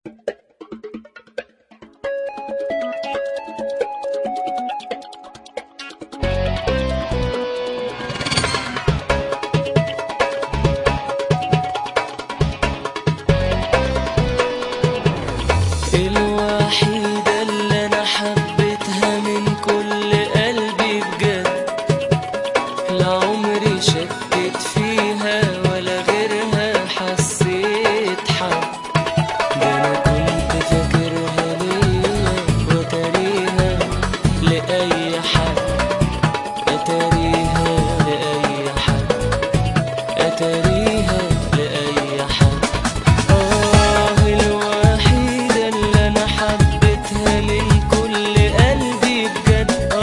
الوحيدة اللي أنا حبيتها من كل قلبي بجد، لعمري شكيت فيها ولا غيرها حسيت حب. ده أنا كنت فاكرها ليا وتاريها لأي حد، أتاريها لأي حد، أتاريها لأي حد. الوحيدة اللي أنا حبيتها من كل قلبي بجد،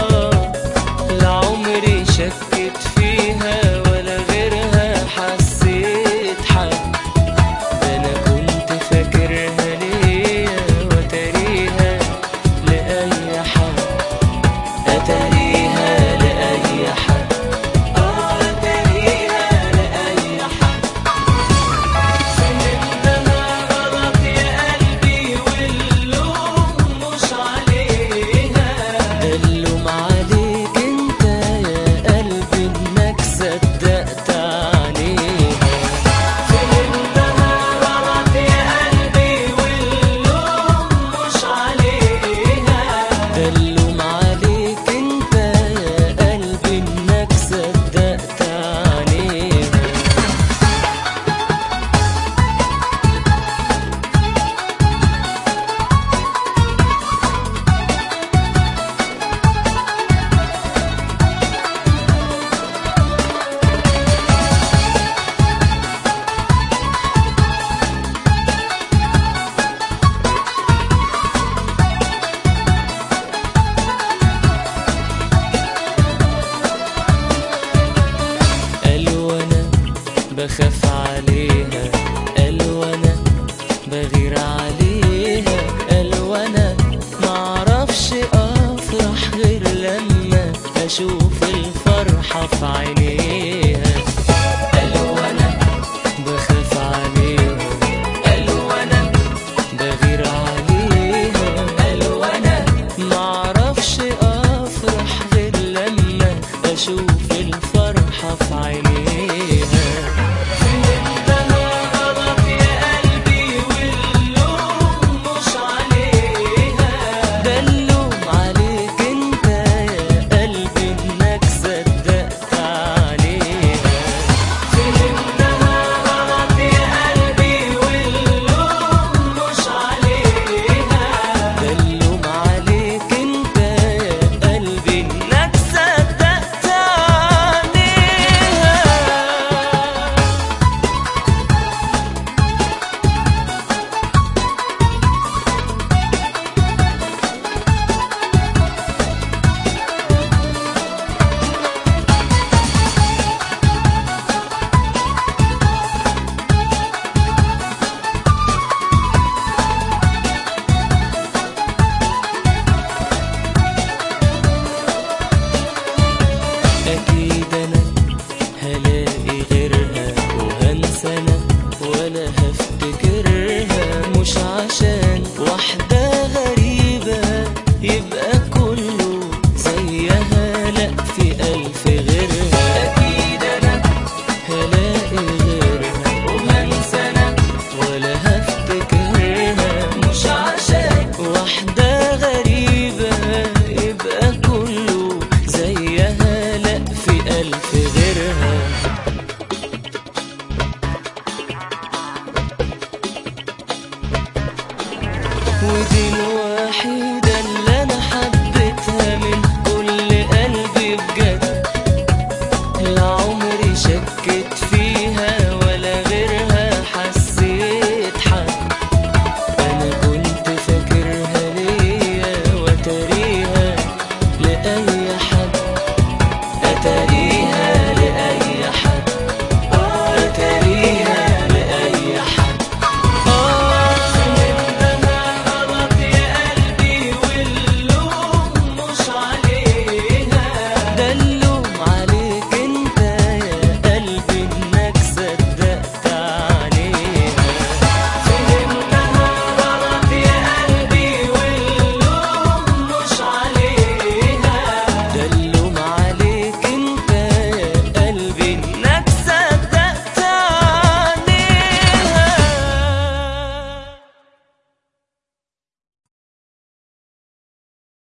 لعمري شكيت فيها ولا غيرها حسيت حب. ده أنا كنت فاكرها ليا وتاريها لأي حد، أتاريها لأي حد، أتاريها لأي حد. فهمتها غلط يا قلبي واللوم مش عليها، ده اللوم عليك انت يا قلبي انك صدقت عليها. فهمتها غلط يا قلبي واللوم مش عليها، ده اللوم عليك انت يا قلبي انك صدقت عليها. قالوا أنا بخاف عليها، قالوا أنا بغير عليها، قالوا أنا معرفش أفرح غير لما أشوف الفرحة في عينيها. قالوا أنا بخاف عليها، قالوا أنا بغير عليها، قالوا أنا معرفش أفرح غير لما أشوف الفرحة في عينيها. فهمتها غلط يا قلبي واللوم مش عليها، ده اللوم عليك انت يا قلبي انك صدقت عليها. فهمتها غلط يا قلبي واللوم مش عليها، ده اللوم عليك انت يا قلبي انك صدقت عليها. أكيد أنا هلاقي غيرها وهنسى أنا ولا هفتكرها، مش عشان واحدة غريبة يبقى كله زيها، لأ في ألف غيرها. أكيد أنا هلاقي غيرها وهنسى أنا ولا هفتكرها، مش عشان واحدة غريبة يبقى كله زيها، لأ في ألف غيرها. ودي الوحيدة